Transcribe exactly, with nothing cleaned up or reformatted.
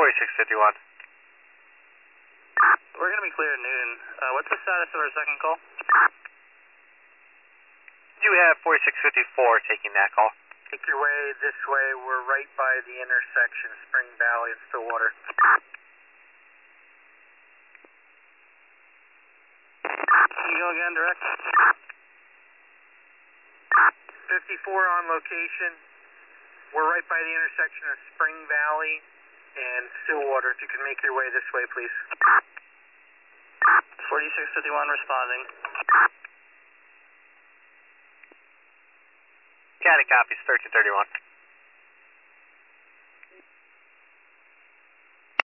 forty-six fifty-one. We're going to be clear at noon. Uh, what's the status of our second call? You have forty-six fifty-four taking that call. Make your way this way. We're right by the intersection, Spring Valley and Stillwater. Can you go again, direct? fifty-four on location. We're right by the intersection of Spring Valley and Stillwater. If you can make your way this way, please. forty-six fifty-one responding. Got it, copies, thirteen thirty-one.